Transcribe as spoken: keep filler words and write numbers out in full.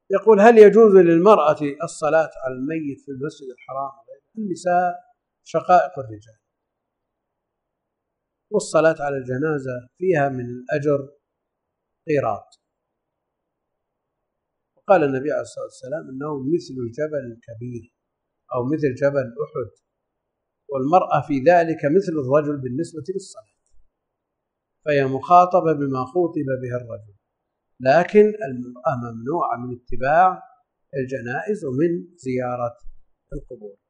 يقول: هل يجوز للمرأة الصلاة على الميت في المسجد الحرام؟ النساء شقائق الرجال، والصلاة على الجنازة فيها من الأجر قيراط. وقال النبي عليه الصلاة والسلام إنه مثل الجبل الكبير أو مثل جبل أحد، والمرأة في ذلك مثل الرجل بالنسبة للصلاة، فهي مخاطبة بما خوطب به الرجل، لكن المرأة ممنوعة من اتباع الجنائز ومن زيارة القبور.